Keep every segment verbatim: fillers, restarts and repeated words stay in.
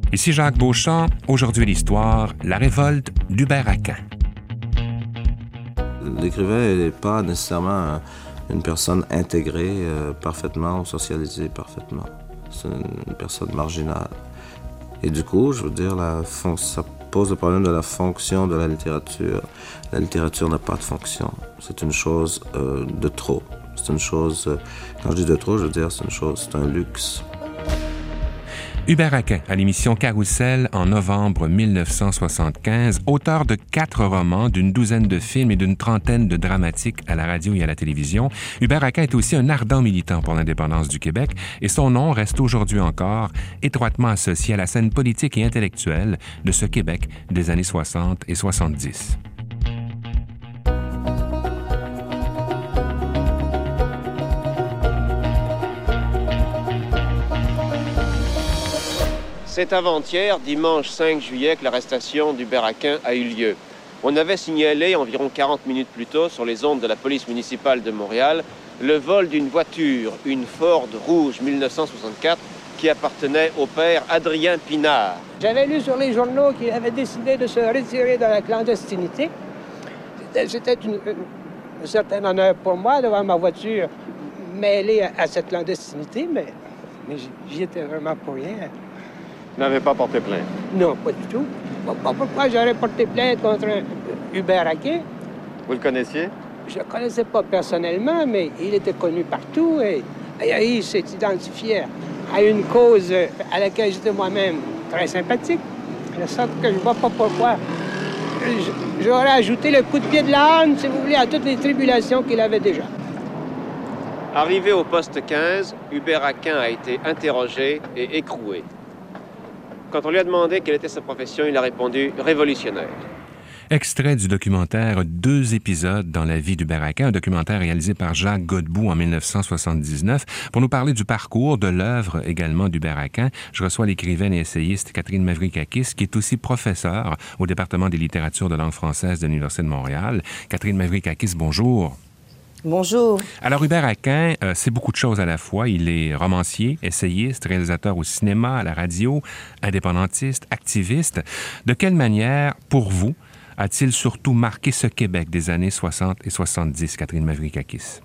Ici Jacques Beauchamp, aujourd'hui l'histoire, la révolte d'Hubert Aquin. L'écrivain n'est pas nécessairement une personne intégrée euh, parfaitement ou socialisée parfaitement. C'est une personne marginale. Et du coup, je veux dire, la fon- ça pose le problème de la fonction de la littérature. La littérature n'a pas de fonction. C'est une chose euh, de trop. C'est une chose, euh, quand je dis de trop, je veux dire, c'est une chose, c'est un luxe. Hubert Aquin, à l'émission Carousel en novembre mille neuf cent soixante-quinze, auteur de quatre romans, d'une douzaine de films et d'une trentaine de dramatiques à la radio et à la télévision. Hubert Aquin est aussi un ardent militant pour l'indépendance du Québec et son nom reste aujourd'hui encore étroitement associé à la scène politique et intellectuelle de ce Québec des années soixante et soixante-dix. C'est avant-hier, dimanche cinq juillet, que l'arrestation d'Hubert Aquin a eu lieu. On avait signalé environ quarante minutes plus tôt sur les ondes de la police municipale de Montréal le vol d'une voiture, une Ford rouge mille neuf cent soixante-quatre, qui appartenait au père Adrien Pinard. J'avais lu sur les journaux qu'il avait décidé de se retirer de la clandestinité. C'était, c'était une, une, un certain honneur pour moi de voir ma voiture mêlée à, à cette clandestinité, mais, mais j'y étais vraiment pour rien. Vous n'avez pas porté plainte? Non, pas du tout. Pourquoi j'aurais porté plainte contre Hubert Aquin? Vous le connaissiez? Je ne le connaissais pas personnellement, mais il était connu partout et, et il s'est identifié à une cause à laquelle j'étais moi-même très sympathique. De sorte que je ne vois pas pourquoi j'aurais ajouté le coup de pied de l'âne, si vous voulez, à toutes les tribulations qu'il avait déjà. Arrivé au poste quinze, Hubert Aquin a été interrogé et écroué. Quand on lui a demandé quelle était sa profession, il a répondu « révolutionnaire ». Extrait du documentaire Deux épisodes dans la vie d'Hubert Aquin, un documentaire réalisé par Jacques Godbout en mille neuf cent soixante-dix-neuf. Pour nous parler du parcours, de l'œuvre également d'Hubert Aquin, je reçois l'écrivaine et essayiste Catherine Mavrickakis, qui est aussi professeure au département des littératures de langue française de l'Université de Montréal. Catherine Mavrickakis, bonjour. Bonjour. Alors, Hubert Aquin, euh, c'est beaucoup de choses à la fois. Il est romancier, essayiste, réalisateur au cinéma, à la radio, indépendantiste, activiste. De quelle manière, pour vous, a-t-il surtout marqué ce Québec des années soixante et soixante-dix, Catherine Mavrickakis?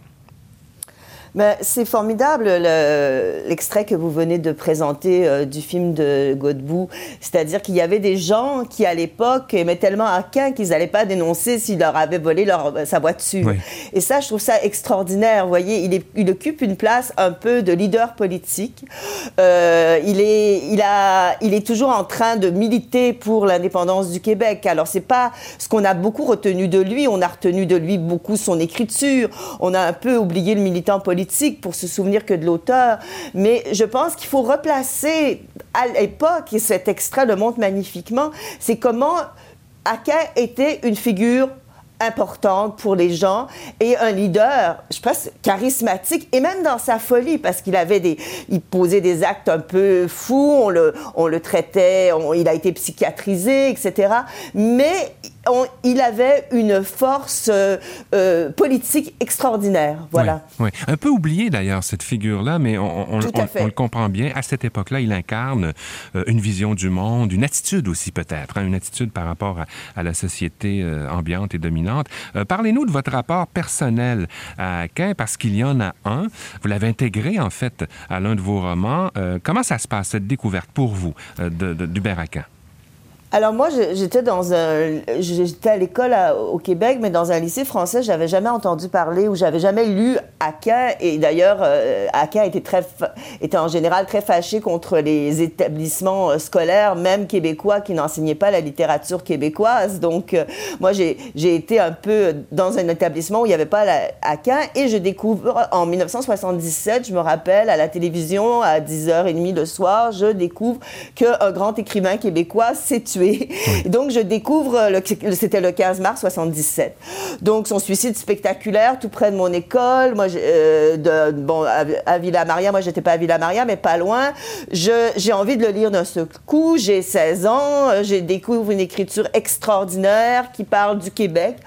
Ben, c'est formidable le, l'extrait que vous venez de présenter euh, du film de Godbout. C'est-à-dire qu'il y avait des gens qui, à l'époque, aimaient tellement Aquin qu'ils n'allaient pas dénoncer s'il leur avait volé leur, sa voiture. Oui. Et ça, je trouve ça extraordinaire. Vous voyez, il, est, il occupe une place un peu de leader politique. Euh, il, est, il, a, il est toujours en train de militer pour l'indépendance du Québec. Alors, c'est pas ce qu'on a beaucoup retenu de lui. On a retenu de lui beaucoup son écriture. On a un peu oublié le militant politique pour se souvenir que de l'auteur, mais je pense qu'il faut replacer à l'époque, et cet extrait le montre magnifiquement, c'est comment Aquin était une figure importante pour les gens et un leader, je pense, charismatique, et même dans sa folie, parce qu'il avait des, il posait des actes un peu fous, on le, on le traitait, on, il a été psychiatrisé, et cetera, mais On, il avait une force euh, euh, politique extraordinaire, voilà. Oui, oui. Un peu oublié d'ailleurs cette figure-là, mais on, on, on, on le comprend bien. À cette époque-là, il incarne euh, une vision du monde, une attitude aussi peut-être, hein, une attitude par rapport à, à la société euh, ambiante et dominante. Euh, parlez-nous de votre rapport personnel à Aquin, parce qu'il y en a un. Vous l'avez intégré en fait à l'un de vos romans. Euh, comment ça se passe, cette découverte pour vous euh, de, de, d'Hubert Aquin? Alors moi, j'étais dans un, j'étais à l'école à, au Québec, mais dans un lycée français, j'avais jamais entendu parler ou j'avais jamais lu Aquin. Et d'ailleurs, euh, Aquin était très, était en général très fâché contre les établissements scolaires, même québécois, qui n'enseignaient pas la littérature québécoise. Donc euh, moi, j'ai, j'ai été un peu dans un établissement où il n'y avait pas la, Aquin, et je découvre en dix-neuf cent soixante-dix-sept, je me rappelle, à la télévision à dix heures trente le soir, je découvre qu'un grand écrivain québécois s'est tué. Oui. Donc, je découvre, le, c'était le quinze mars soixante-dix-sept. Donc, son suicide spectaculaire, tout près de mon école. Moi, euh, de, bon, à, à Villa-Maria, moi, j'étais pas à Villa-Maria, mais pas loin. Je, j'ai envie de le lire d'un seul coup. J'ai seize ans. Je découvre une écriture extraordinaire qui parle du Québec,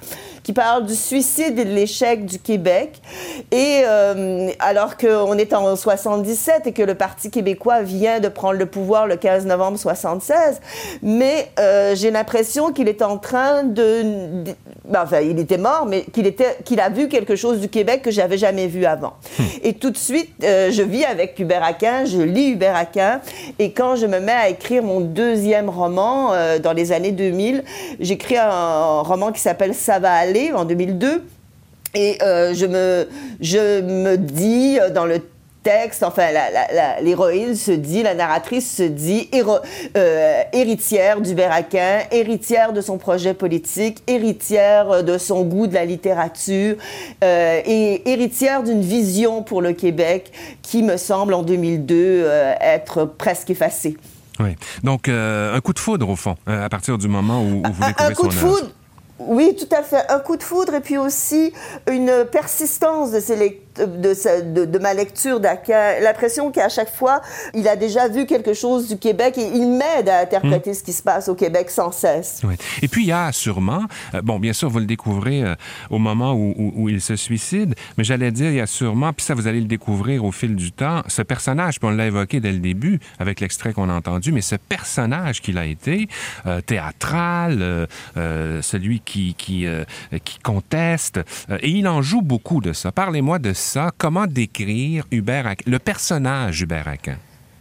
qui parle du suicide et de l'échec du Québec. Et euh, alors qu'on est en soixante-dix-sept et que le Parti québécois vient de prendre le pouvoir le quinze novembre soixante-seize, mais euh, j'ai l'impression qu'il est en train de... de ben, enfin, il était mort, mais qu'il, était, qu'il a vu quelque chose du Québec que j'avais jamais vu avant. Hum. Et tout de suite, euh, je vis avec Hubert Aquin, je lis Hubert Aquin, et quand je me mets à écrire mon deuxième roman, euh, dans les années deux mille, j'écris un, un roman qui s'appelle « Ça va aller » en deux mille deux, et euh, je, me, je me dis dans le texte, enfin, la, la, la, l'héroïne se dit, la narratrice se dit héro, euh, héritière d'Hubert Aquin, héritière de son projet politique, héritière de son goût de la littérature euh, et héritière d'une vision pour le Québec qui me semble, en deux mille deux, euh, être presque effacée. Oui. Donc, euh, un coup de foudre, au fond, à partir du moment où, où vous découvrez son œuvre. Un coup de foudre. Oui, tout à fait. Un coup de foudre et puis aussi une persistance de, ces lect- de, sa, de, de ma lecture d'Aquin. L'impression qu'à chaque fois, il a déjà vu quelque chose du Québec et il m'aide à interpréter mmh. ce qui se passe au Québec sans cesse. Oui. Et puis, il y a sûrement, euh, bon, bien sûr, vous le découvrez euh, au moment où, où, où il se suicide, mais j'allais dire, il y a sûrement, puis ça, vous allez le découvrir au fil du temps, ce personnage, puis on l'a évoqué dès le début avec l'extrait qu'on a entendu, mais ce personnage qu'il a été, euh, théâtral, euh, euh, celui qui, qui, euh, qui conteste, euh, et il en joue beaucoup de ça. Parlez-moi de ça. Comment décrire Hubert Aquin, le personnage Hubert Aquin?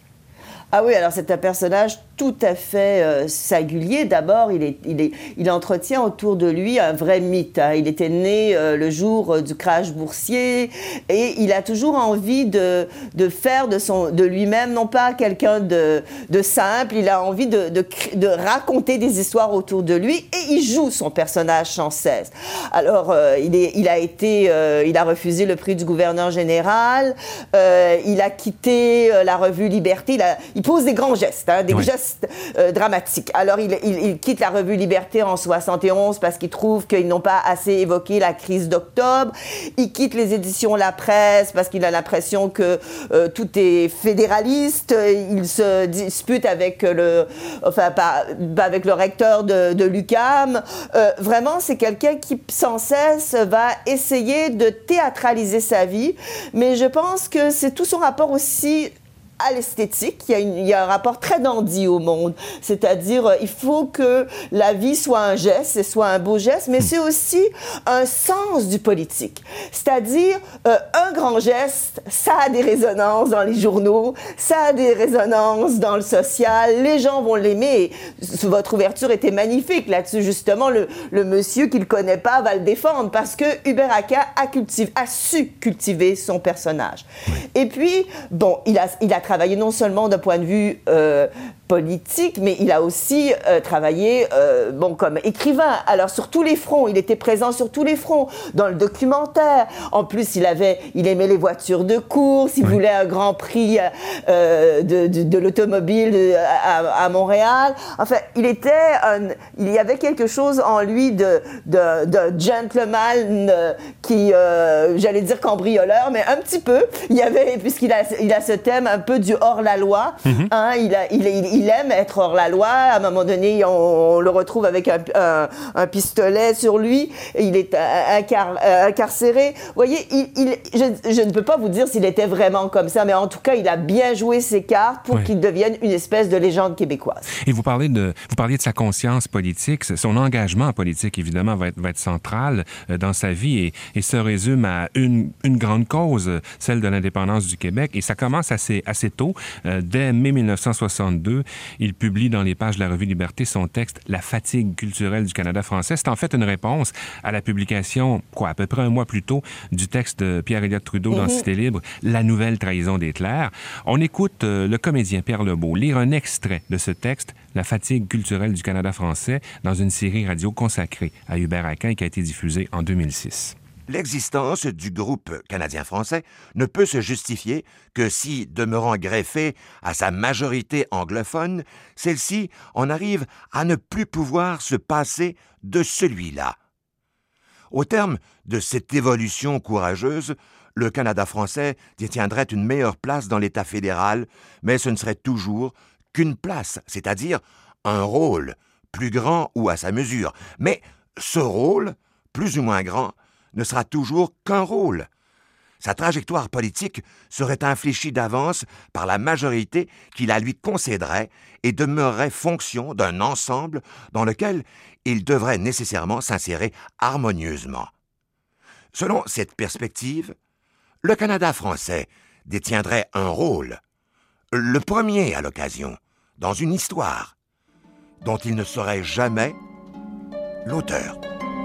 Ah oui, alors c'est un personnage tout à fait euh, singulier. D'abord, il, est, il, est, il entretient autour de lui un vrai mythe. Hein. Il était né euh, le jour euh, du crash boursier et il a toujours envie de, de faire de, son, de lui-même, non pas quelqu'un de, de simple, il a envie de, de, de raconter des histoires autour de lui et il joue son personnage sans cesse. Alors, euh, il, est, il a été, euh, il a refusé le prix du gouverneur général, euh, il a quitté euh, la revue Liberté, il, a, il pose des grands gestes, hein, des oui. gestes Euh, dramatique. Alors, il, il, il quitte la revue Liberté en soixante et onze parce qu'il trouve qu'ils n'ont pas assez évoqué la crise d'octobre. Il quitte les éditions La Presse parce qu'il a l'impression que euh, tout est fédéraliste. Il se dispute avec le, enfin, pas, avec le recteur de, de l'U Q A M. Euh, vraiment, c'est quelqu'un qui, sans cesse, va essayer de théâtraliser sa vie. Mais je pense que c'est tout son rapport aussi à l'esthétique. Il y a, une, il y a un rapport très dandy au monde. C'est-à-dire, il faut que la vie soit un geste, et soit un beau geste, mais c'est aussi un sens du politique. C'est-à-dire, euh, un grand geste, ça a des résonances dans les journaux, ça a des résonances dans le social, les gens vont l'aimer. Votre ouverture était magnifique là-dessus, justement. Le, le monsieur qui ne le connaît pas va le défendre parce que Hubert Aquin a, cultivé, a su cultiver son personnage. Et puis, bon, il a, il a travaillé non seulement d'un point de vue euh, politique, mais il a aussi euh, travaillé euh, bon, comme écrivain. Alors, sur tous les fronts, il était présent sur tous les fronts, dans le documentaire. En plus, il, avait, il aimait les voitures de course, il oui. voulait un grand prix euh, de, de, de l'automobile à, à Montréal. Enfin, il était un, il y avait quelque chose en lui de, de, de gentleman qui, euh, j'allais dire cambrioleur, mais un petit peu. Il y avait, puisqu'il a, il a ce thème un peu du hors-la-loi. Mm-hmm. Hein, il, a, il, il, il aime être hors-la-loi. À un moment donné, on, on le retrouve avec un, un, un pistolet sur lui. Il est incar, incarcéré. Vous voyez, il, il, je, je ne peux pas vous dire s'il était vraiment comme ça, mais en tout cas, il a bien joué ses cartes pour oui. qu'il devienne une espèce de légende québécoise. Et vous parlez de, vous parliez de sa conscience politique. Son engagement politique, évidemment, va être, va être central dans sa vie et, et se résume à une, une grande cause, celle de l'indépendance du Québec. Et ça commence assez, assez tôt. Euh, dès mai dix-neuf cent soixante-deux, il publie dans les pages de la revue Liberté son texte « La fatigue culturelle du Canada français ». C'est en fait une réponse à la publication, quoi, à peu près un mois plus tôt, du texte de Pierre-Éliott Trudeau mm-hmm. dans Cité libre, « La nouvelle trahison des clercs ». On écoute euh, le comédien Pierre Lebeau lire un extrait de ce texte « La fatigue culturelle du Canada français » dans une série radio consacrée à Hubert Aquin qui a été diffusée en deux mille six. L'existence du groupe canadien-français ne peut se justifier que si, demeurant greffée à sa majorité anglophone, celle-ci en arrive à ne plus pouvoir se passer de celui-là. Au terme de cette évolution courageuse, le Canada français détiendrait une meilleure place dans l'État fédéral, mais ce ne serait toujours qu'une place, c'est-à-dire un rôle, plus grand ou à sa mesure. Mais ce rôle plus ou moins grand, ne sera toujours qu'un rôle. Sa trajectoire politique serait infléchie d'avance par la majorité qui la lui concéderait et demeurerait fonction d'un ensemble dans lequel il devrait nécessairement s'insérer harmonieusement. Selon cette perspective, le Canada français détiendrait un rôle, le premier à l'occasion, dans une histoire, dont il ne serait jamais l'auteur.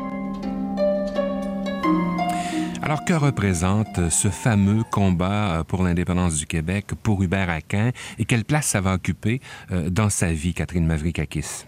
Alors, que représente ce fameux combat pour l'indépendance du Québec pour Hubert Aquin et quelle place ça va occuper dans sa vie, Catherine Mavric-Akis?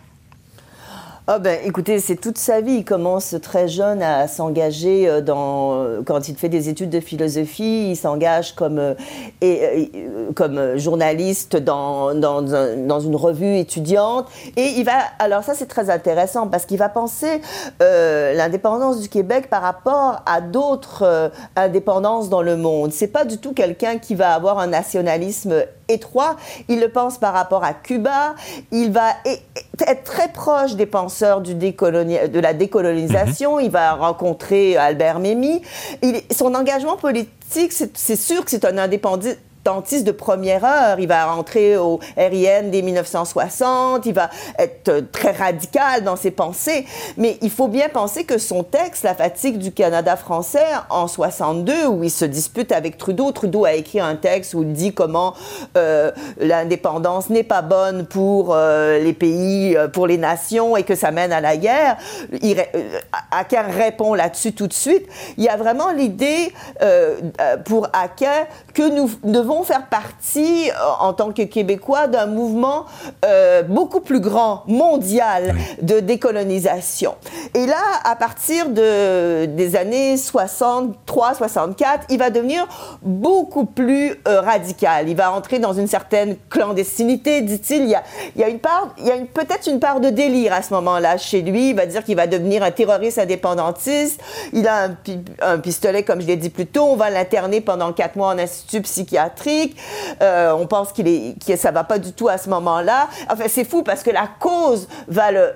Ah ben, écoutez, c'est toute sa vie. Il commence très jeune à s'engager dans... Quand il fait des études de philosophie, il s'engage comme, et, comme journaliste dans, dans, dans une revue étudiante. Et il va... Alors ça, c'est très intéressant parce qu'il va penser euh, l'indépendance du Québec par rapport à d'autres euh, indépendances dans le monde. C'est pas du tout quelqu'un qui va avoir un nationalisme étroit. Il le pense par rapport à Cuba. Il va être très proche des penseurs du décoloni- de la décolonisation. Mm-hmm. Il va rencontrer Albert Memmi. Il, son engagement politique, c'est, c'est sûr que c'est un indépendantiste de première heure. Il va rentrer au R I N dès dix-neuf cent soixante, il va être très radical dans ses pensées, mais il faut bien penser que son texte, La fatigue du Canada français, en soixante-deux, où il se dispute avec Trudeau, Trudeau a écrit un texte où il dit comment euh, l'indépendance n'est pas bonne pour euh, les pays, pour les nations, et que ça mène à la guerre. Il, euh, Aquin répond là-dessus tout de suite. Il y a vraiment l'idée euh, pour Aquin que nous devons faire partie, euh, en tant que Québécois, d'un mouvement euh, beaucoup plus grand, mondial, de décolonisation. Et là, à partir de, des années soixante-trois soixante-quatre, il va devenir beaucoup plus euh, radical. Il va entrer dans une certaine clandestinité, dit-il. Il y a, il y a, une part, il y a une, peut-être une part de délire à ce moment-là chez lui. Il va dire qu'il va devenir un terroriste indépendantiste. Il a un, un pistolet, comme je l'ai dit plus tôt. On va l'interner pendant quatre mois en institut psychiatrique. Euh, on pense qu'il est, que ça va pas du tout à ce moment-là. Enfin, c'est fou parce que la cause va le,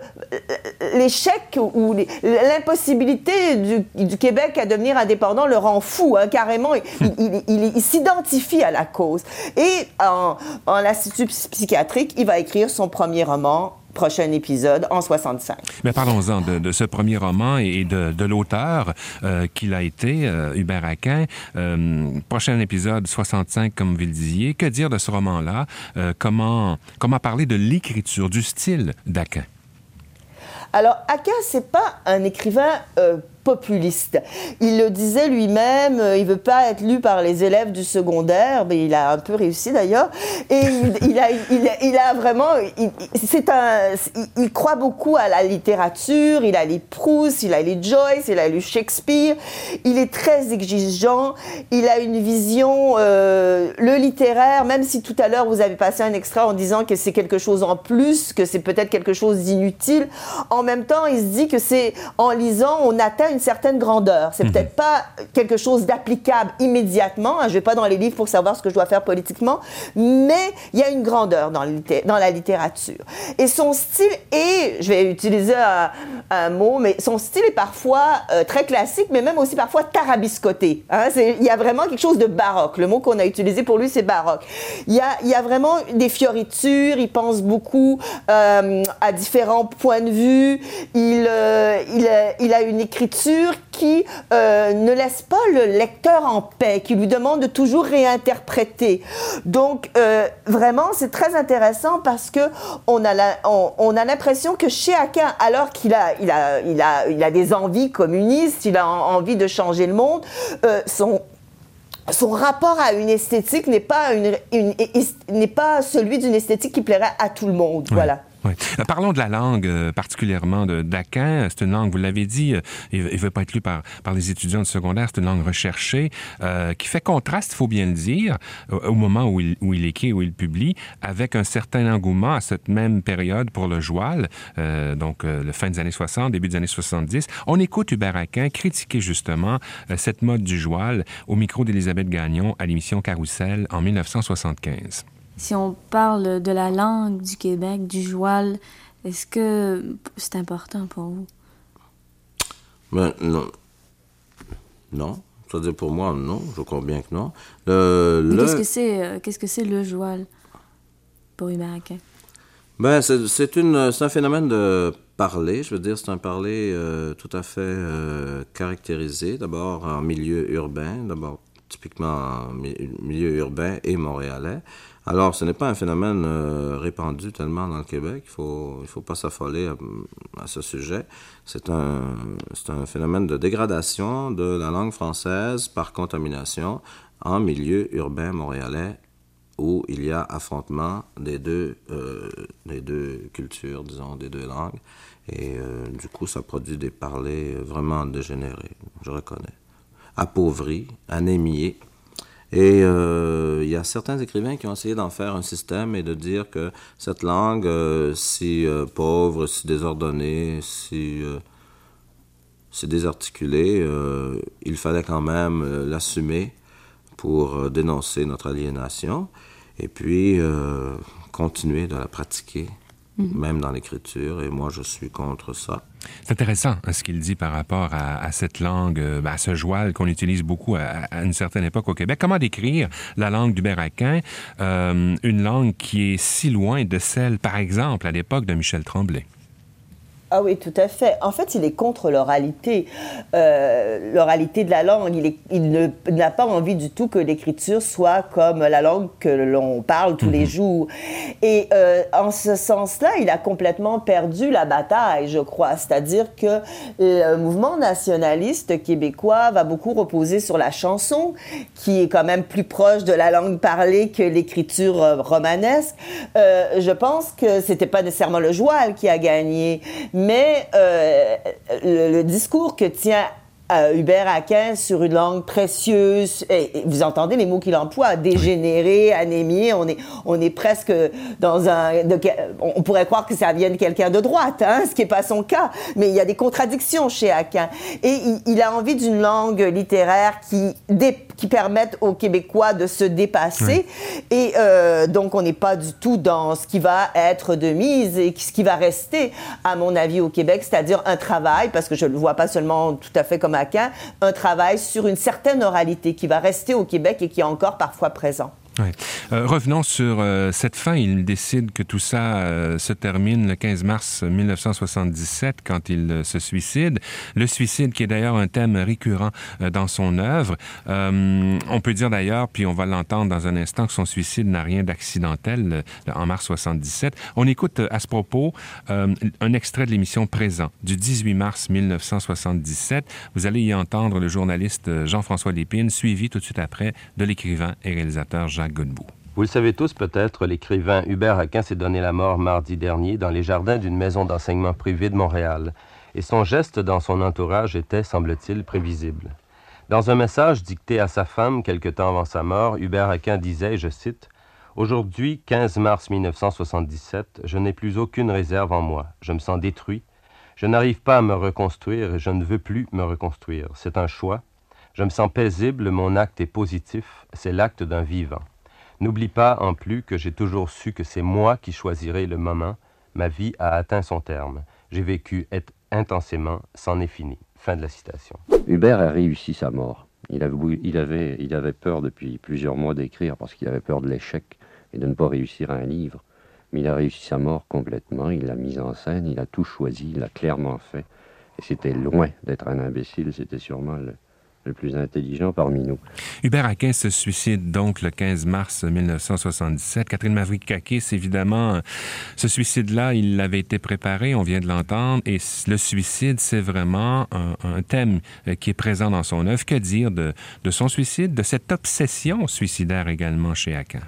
l'échec ou les, l'impossibilité du, du Québec à devenir indépendant le rend fou, hein, carrément. Il, il, il, il s'identifie à la cause. Et en, en institut psychiatrique, il va écrire son premier roman, prochain épisode, en soixante-cinq. Mais parlons-en de, de ce premier roman et de, de l'auteur euh, qu'il a été, euh, Hubert Aquin. Euh, prochain épisode, soixante-cinq, comme vous le disiez. Que dire de ce roman-là? Euh, comment, comment parler de l'écriture, du style d'Aquin? Alors, Aquin, c'est pas un écrivain euh, populiste. Il le disait lui-même, euh, il veut pas être lu par les élèves du secondaire, mais il a un peu réussi d'ailleurs. Et il, il, a, il, a, il a vraiment, il, c'est un, il, il croit beaucoup à la littérature. Il a lu Proust, il a lu Joyce, il a lu Shakespeare. Il est très exigeant. Il a une vision, euh, le littéraire, même si tout à l'heure vous avez passé un extrait en disant que c'est quelque chose en plus, que c'est peut-être quelque chose d'inutile. En même temps, il se dit que c'est en lisant, on atteint une certaine grandeur. C'est mmh. peut-être pas quelque chose d'applicable immédiatement. Hein, je vais pas dans les livres pour savoir ce que je dois faire politiquement, mais il y a une grandeur dans, litté- dans la littérature. Et son style est, je vais utiliser un, un mot, mais son style est parfois euh, très classique, mais même aussi parfois tarabiscoté. Hein, c'est, il y a vraiment quelque chose de baroque. Le mot qu'on a utilisé pour lui, c'est baroque. Il y a, il y a vraiment des fioritures. Il pense beaucoup euh, à différents points de vue. Il, euh, il, euh, il a une écriture qui euh, ne laisse pas le lecteur en paix, qui lui demande de toujours réinterpréter. Donc, euh, vraiment, c'est très intéressant parce que on a, la, on, on a l'impression que chez Aquin, alors qu'il a, il a, il a, il a des envies communistes, il a envie de changer le monde, euh, son Son rapport à une esthétique n'est pas, une, une, n'est pas celui d'une esthétique qui plairait à tout le monde. Oui. Voilà. Oui. Parlons de la langue, euh, particulièrement de, d'Aquin. C'est une langue, vous l'avez dit, euh, il ne veut pas être lu par, par les étudiants de secondaire. C'est une langue recherchée euh, qui fait contraste, il faut bien le dire, au, au moment où il, où il écrit, où il publie, avec un certain engouement à cette même période pour le joual, euh, donc euh, le fin des années soixante, début des années soixante-dix. On écoute Hubert Aquin critiquer justement euh, cette mode du joual au micro d'Élisabeth Gagnon à l'émission Carousel en dix-neuf cent soixante-quinze. Si on parle de la langue du Québec, du joual, est-ce que c'est important pour vous? Ben, non. Non. C'est-à-dire pour moi, non. Je crois bien que non. Le, Mais le... qu'est-ce que c'est, euh, qu'est-ce que c'est le joual pour Hubert Aquin? Ben, c'est, c'est, une, c'est un phénomène de parler. Je veux dire, c'est un parler euh, tout à fait euh, caractérisé. D'abord en milieu urbain. D'abord typiquement en milieu urbain et montréalais. Alors, ce n'est pas un phénomène euh, répandu tellement dans le Québec. Il faut, il faut pas s'affoler à, à ce sujet. C'est un, c'est un phénomène de dégradation de la langue française par contamination en milieu urbain montréalais où il y a affrontement des deux, euh, des deux cultures, disons, des deux langues. Et euh, du coup, ça produit des parlers vraiment dégénérés, je reconnais. Appauvris, anémiés. Et euh, il y a certains écrivains qui ont essayé d'en faire un système et de dire que cette langue, euh, si euh, pauvre, si désordonnée, si, euh, si désarticulée, euh, il fallait quand même euh, l'assumer pour euh, dénoncer notre aliénation et puis euh, continuer de la pratiquer, mmh. même dans l'écriture. Et moi, je suis contre ça. C'est intéressant hein, ce qu'il dit par rapport à, à cette langue, euh, à ce joual qu'on utilise beaucoup à, à une certaine époque au Québec. Comment décrire la langue d'Hubert Aquin, euh, une langue qui est si loin de celle, par exemple, à l'époque de Michel Tremblay? Ah oui, tout à fait. En fait, il est contre l'oralité, euh, l'oralité de la langue. Il, est, il ne, n'a pas envie du tout que l'écriture soit comme la langue que l'on parle tous mm-hmm. les jours. Et euh, en ce sens-là, il a complètement perdu la bataille, je crois. C'est-à-dire que le mouvement nationaliste québécois va beaucoup reposer sur la chanson, qui est quand même plus proche de la langue parlée que l'écriture euh, romanesque. Euh, je pense que c'était pas nécessairement le joual qui a gagné, mais euh, le, le discours que tient euh, Hubert Aquin sur une langue précieuse, et, et vous entendez les mots qu'il emploie, dégénéré, anémié, on est, on est presque dans un... De, on pourrait croire que ça vient de quelqu'un de droite, hein, ce qui n'est pas son cas, mais il y a des contradictions chez Aquin. Et il, il a envie d'une langue littéraire qui, dé, qui permette aux Québécois de se dépasser, oui. et euh, donc on n'est pas du tout dans ce qui va être de mise et ce qui va rester, à mon avis, au Québec, c'est-à-dire un travail, parce que je ne le vois pas seulement tout à fait comme Aquin, un travail sur une certaine oralité qui va rester au Québec et qui est encore parfois présent. Ouais. Euh, revenons sur euh, cette fin. Il décide que tout ça euh, se termine le quinze mars mille neuf cent soixante-dix-sept quand il euh, se suicide. Le suicide qui est d'ailleurs un thème récurrent euh, dans son œuvre. Euh, on peut dire d'ailleurs, puis on va l'entendre dans un instant, que son suicide n'a rien d'accidentel euh, en mars soixante-dix-sept. On écoute euh, à ce propos euh, un extrait de l'émission Présent du dix-huit mars mille neuf cent soixante-dix-sept. Vous allez y entendre le journaliste Jean-François Lépine, suivi tout de suite après de l'écrivain et réalisateur Jacques Godbout. Vous le savez tous peut-être, l'écrivain Hubert Aquin s'est donné la mort mardi dernier dans les jardins d'une maison d'enseignement privé de Montréal. Et son geste dans son entourage était, semble-t-il, prévisible. Dans un message dicté à sa femme quelque temps avant sa mort, Hubert Aquin disait, je cite, « Aujourd'hui, quinze mars mille neuf cent soixante-dix-sept, je n'ai plus aucune réserve en moi. Je me sens détruit. Je n'arrive pas à me reconstruire et je ne veux plus me reconstruire. C'est un choix. Je me sens paisible, mon acte est positif. C'est l'acte d'un vivant. N'oublie pas, en plus, que j'ai toujours su que c'est moi qui choisirai le moment. Ma vie a atteint son terme. J'ai vécu intensément, c'en est fini. » Fin de la citation. Hubert a réussi sa mort. Il avait, il avait, il avait peur depuis plusieurs mois d'écrire parce qu'il avait peur de l'échec et de ne pas réussir un livre. Mais il a réussi sa mort complètement. Il l'a mise en scène, il a tout choisi, il l'a clairement fait. Et c'était loin d'être un imbécile, c'était sûrement le... le plus intelligent parmi nous. Hubert Aquin se suicide donc le quinze mars mille neuf cent soixante-dix-sept. Catherine Mavroukakis, évidemment, ce suicide-là, il avait été préparé, on vient de l'entendre, et le suicide, c'est vraiment un, un thème qui est présent dans son œuvre. Que dire de, de son suicide, de cette obsession suicidaire également chez Aquin?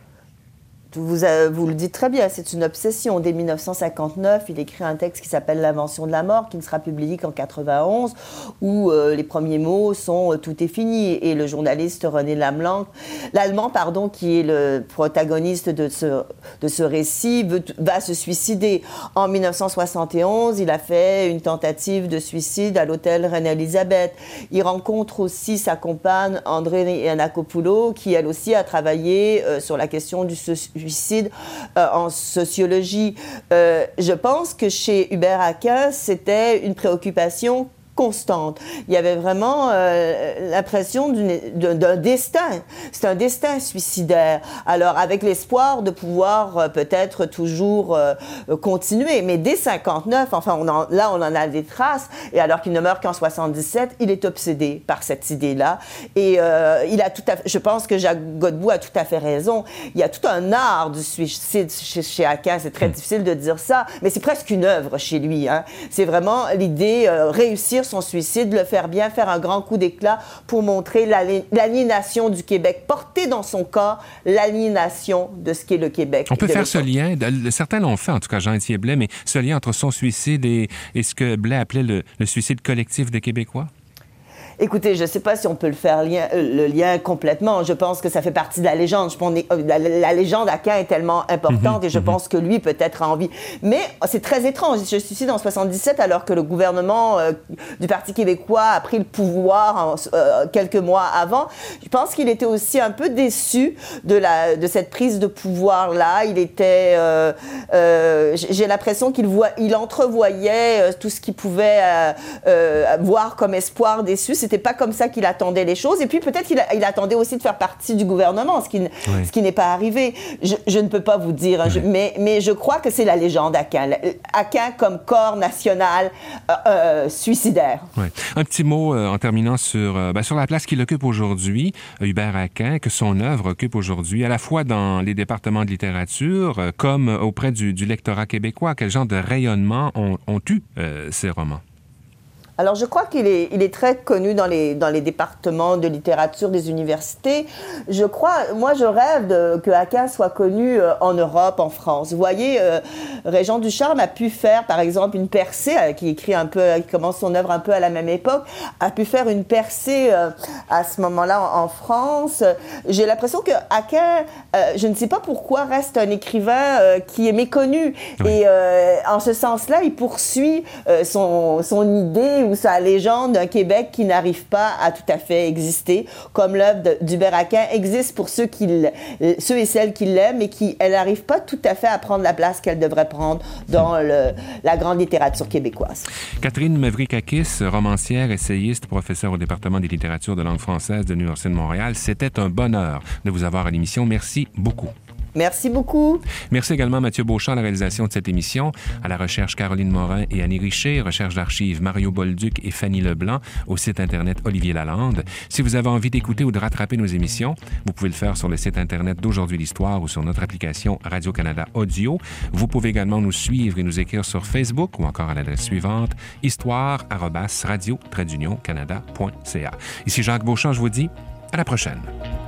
Vous, euh, vous le dites très bien, c'est une obsession. Dès mille neuf cent cinquante-neuf, il écrit un texte qui s'appelle « L'invention de la mort », qui ne sera publié qu'en quatre-vingt-onze, où euh, les premiers mots sont euh, « tout est fini ». Et le journaliste René Lallemand, l'Allemand, pardon, qui est le protagoniste de ce, de ce récit, veut, va se suicider. En mille neuf cent soixante et onze, il a fait une tentative de suicide à l'hôtel Reine-Élisabeth. Il rencontre aussi sa compagne André Yannakopoulos, qui elle aussi a travaillé euh, sur la question du suicide suicide euh, en sociologie. Euh, je pense que chez Hubert Aquin, c'était une préoccupation constante. Il y avait vraiment euh, l'impression d'une, d'un, d'un destin. C'est un destin suicidaire. Alors, avec l'espoir de pouvoir euh, peut-être toujours euh, continuer. Mais dès cinquante-neuf, enfin, on en, là, on en a des traces. Et alors qu'il ne meurt qu'en soixante-dix-sept, il est obsédé par cette idée-là. Et euh, il a tout à fait, je pense que Jacques Godbout a tout à fait raison. Il y a tout un art du suicide chez, chez Aquin. C'est très difficile de dire ça, mais c'est presque une œuvre chez lui. Hein. C'est vraiment l'idée, euh, réussir son suicide, le faire bien, faire un grand coup d'éclat pour montrer l'aliénation du Québec, porter dans son corps l'aliénation de ce qu'est le Québec. On peut faire ce lien, certains l'ont fait, en tout cas Jean-Étienne Blais, mais ce lien entre son suicide et, et ce que Blais appelait le, le suicide collectif des Québécois? Écoutez, je ne sais pas si on peut le faire lien, le lien complètement. Je pense que ça fait partie de la légende. Je pense, la, la légende Aquin est tellement importante mm-hmm, et je mm-hmm. pense que lui peut-être a envie. Mais c'est très étrange. Je suis ici en soixante-dix-sept alors que le gouvernement euh, du Parti québécois a pris le pouvoir en, euh, quelques mois avant. Je pense qu'il était aussi un peu déçu de, la, de cette prise de pouvoir-là. Il était... Euh, euh, j'ai l'impression qu'il voit, il entrevoyait euh, tout ce qu'il pouvait euh, euh, voir comme espoir déçu. C'était pas comme ça qu'il attendait les choses. Et puis peut-être qu'il a, il attendait aussi de faire partie du gouvernement, ce qui, oui. ce qui n'est pas arrivé. Je, je ne peux pas vous dire, hein, je, mais, mais je crois que c'est la légende Aquin. Aquin comme corps national euh, euh, suicidaire. Oui. Un petit mot euh, en terminant sur, euh, ben, sur la place qu'il occupe aujourd'hui, Hubert Aquin, que son œuvre occupe aujourd'hui, à la fois dans les départements de littérature euh, comme auprès du, du lectorat québécois. Quel genre de rayonnement ont, ont eu euh, ces romans? Alors, je crois qu'il est, il est très connu dans les, dans les départements de littérature des universités. Je crois, moi, je rêve de, que Aquin soit connu euh, en Europe, en France. Vous voyez, euh, Régent Ducharme a pu faire, par exemple, une percée, euh, qui écrit un peu, qui commence son œuvre un peu à la même époque, a pu faire une percée euh, à ce moment-là en, en France. J'ai l'impression que Aquin, euh, je ne sais pas pourquoi, reste un écrivain euh, qui est méconnu. Oui. Et euh, en ce sens-là, il poursuit euh, son, son idée ou sa légende d'un Québec qui n'arrive pas à tout à fait exister, comme l'œuvre d'Hubert Aquin existe pour ceux, qui, ceux et celles qui l'aiment, et qui, elle n'arrive pas tout à fait à prendre la place qu'elle devrait prendre dans le, la grande littérature québécoise. Catherine Mavrickakis, romancière, essayiste, professeure au département des littératures de langue française de l'Université de Montréal, c'était un bonheur de vous avoir à l'émission. Merci beaucoup. Merci beaucoup. Merci également à Mathieu Beauchamp à la réalisation de cette émission, à la recherche Caroline Morin et Annie Richer, recherche d'archives Mario Bolduc et Fanny Leblanc, au site Internet Olivier Lalande. Si vous avez envie d'écouter ou de rattraper nos émissions, vous pouvez le faire sur le site Internet d'Aujourd'hui l'Histoire ou sur notre application Radio-Canada Audio. Vous pouvez également nous suivre et nous écrire sur Facebook ou encore à l'adresse suivante, histoire arobase radio trait d'union canada point c a. Ici Jacques Beauchamp, je vous dis à la prochaine.